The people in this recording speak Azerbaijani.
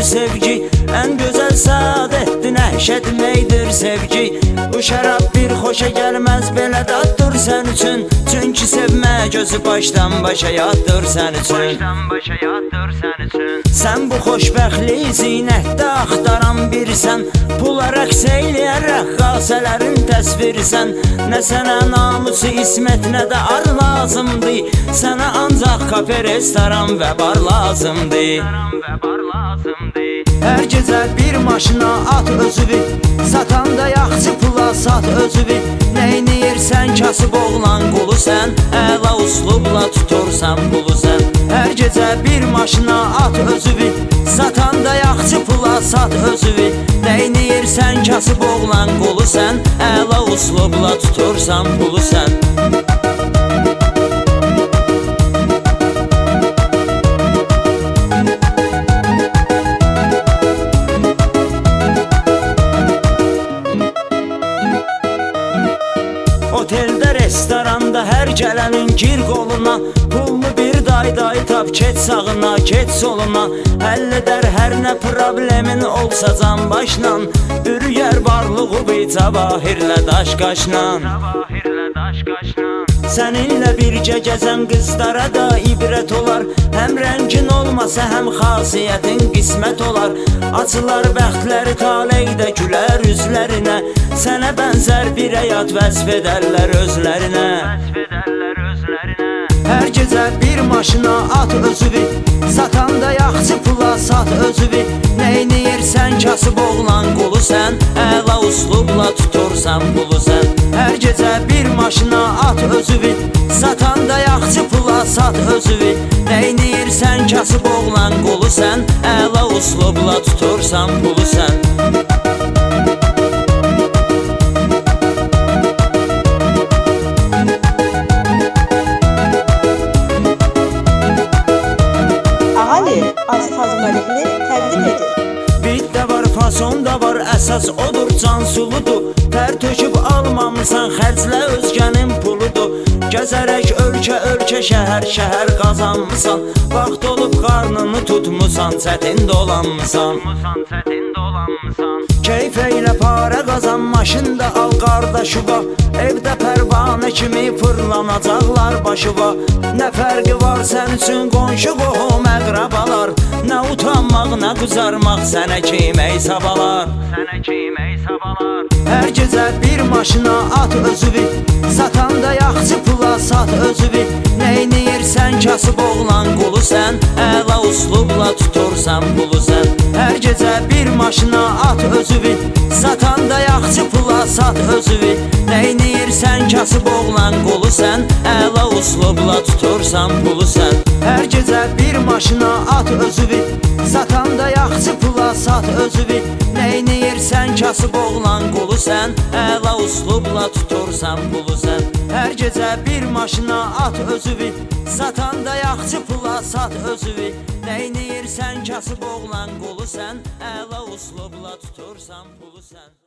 sevgi, ən gözəl saadətdir, nəşə deməkdir sevgi. Bu şərab bir xoşa gəlməz, belə daddır sən üçün. Çünki sevmə gözü başdan başa yaddır sən üçün. Sən bu xoşbəxtliyi zinətdə axtaran birisən, pula rəqs eyləyən rəqqasələrin təsvirisən. Nə sənə namusu ismət, nə də ar lazımdır, sənə ancaq kafe, restoran və bar lazımdır. Hər gecə bir maşına at özüvi, satanda yaxçı pula sat özüvi. Neyniyirsən kasıb oğlan qulu sən, əla uslubla tutursan pulu sən. Hər gecə bir maşına at özüvi, satanda yaxçı pula sat özüvi. Neyniyirsən kasıb oğlan qulu sən, əla uslubla tutursan pulu sən. Oteldə, restoranda hər gələnin gir qoluna, pulmu bir day tap, keç sağına, keç soluna. Həll edər hər nə problemin olsa can başla, bürüyər varlığı bir cavahirlə daş qaşla. Səninlə bircə gəzən qızlara da ibrət olar, həm rəngin olmasa, həm xasiyyətin qismət olar. Açılar bəxtləri taleydə gülər üzlərinə, sənə bənzər bir həyat vəsf edərlər özlərinə. Hər gecə bir maşına at özüvi, satanda yaxçı pula sat özüvi. Neyniyirsən kasıb oğlan qulu sən, əla uslubla tutursan pulu sən. Hər gecə bir maşına at özüvi, satanda yaxçı pula sat özüvi. Neyniyirsən kasıb oğlan qulu sən, əla uslubla tutursan pulu sən. Təqdim edir. Bit də var, fason da var, əsas odur, cansuludur. Tər töküb almamısan, xərclə özgənin puludur. Gəzərək ölkə, şəhər qazanmısan, vaxt olub qarnını tutmusan, çətin dolanmısan. Keyf eylə para qazan, maşında al qardaşıva, evdə pərvanə kimi fırlanacaqlar başıva. Nə fərqi var sən üçün qonşu qohum əqrabalar, nə utanmaq, nə qızarmaq sənə kim hesab alar. Hər gecə bir maşına at özüvi, satanda yaxçı pula sat özüvi. Neyniyirsən kasıb oğlan qulu sən, əla uslubla tutursan pulu sən. Hər gecə bir maşına at özüvi, satanda yaxçı pula sat özüvi. Neyniyirsən kasıb oğlan qulu sən, əla uslubla tutursan pulu sən. Hər gecə bir maşına at özüvi, satanda yaxçı pula sat özüvi. Neyniyirsən kasıb oğlan qulu sən, əla uslubla tutursan pulu sən. Hər gecə bir maşına at özüvi, satanda yaxçı pula sat özüvi. Neyniyirsən kasıb oğlan qulu sən, əla uslubla tutursan pulu sən.